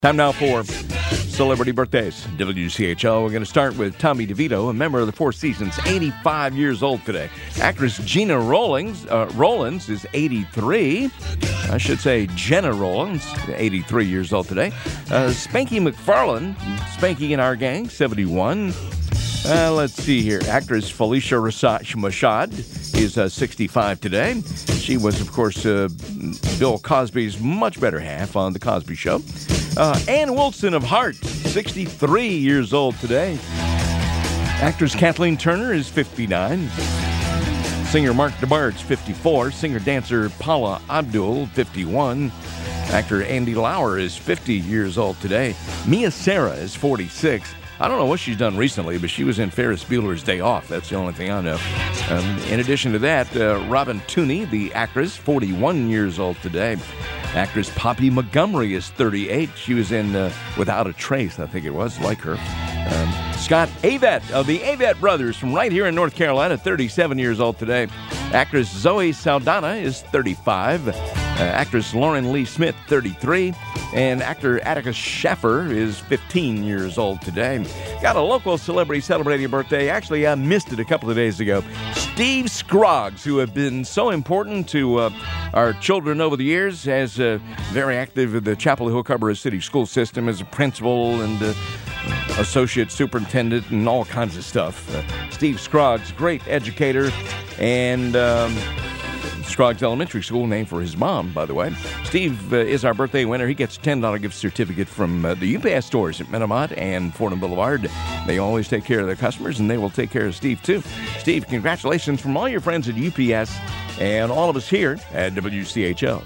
Time now for Celebrity Birthdays. WCHL. We're going to start with Tommy DeVito, a member of the Four Seasons, 85 years old today. Actress Gena Rowlands is 83. I should say Jenna Rowlands, 83 years old today. Spanky McFarlane, Spanky in our gang, 71. Let's see here. Actress Felicia Rashad is 65 today. She was, of course, Bill Cosby's much better half on The Cosby Show. Ann Wilson of Heart, 63 years old today. Actress Kathleen Turner is 59. Singer Mark DeBarge, 54. Singer-dancer Paula Abdul, 51. Actor Andy Lauer is 50 years old today. Mia Sara is 46. I don't know what she's done recently, but she was in Ferris Bueller's Day Off. That's the only thing I know. In addition to that, Robin Tooney, the actress, 41 years old today. Actress Poppy Montgomery is 38. She was in Without a Trace, I think it was, like her. Scott Avett of the Avett Brothers from right here in North Carolina, 37 years old today. Actress Zoe Saldana is 35. Actress Lauren Lee Smith, 33. And actor Atticus Shaffer is 15 years old today. Got a local celebrity celebrating a birthday. Actually, I missed it a couple of days ago. Steve Scroggs, who have been so important to our children over the years, as very active in the Chapel Hill Cabarrus City School System as a principal and associate superintendent and all kinds of stuff. Steve Scroggs, great educator, and Scroggs Elementary School, named for his mom, by the way. Steve is our birthday winner. He gets a $10 gift certificate from the UPS stores at Minamont and Fordham Boulevard. They always take care of their customers, and they will take care of Steve, too. Steve, congratulations from all your friends at UPS and all of us here at WCHL.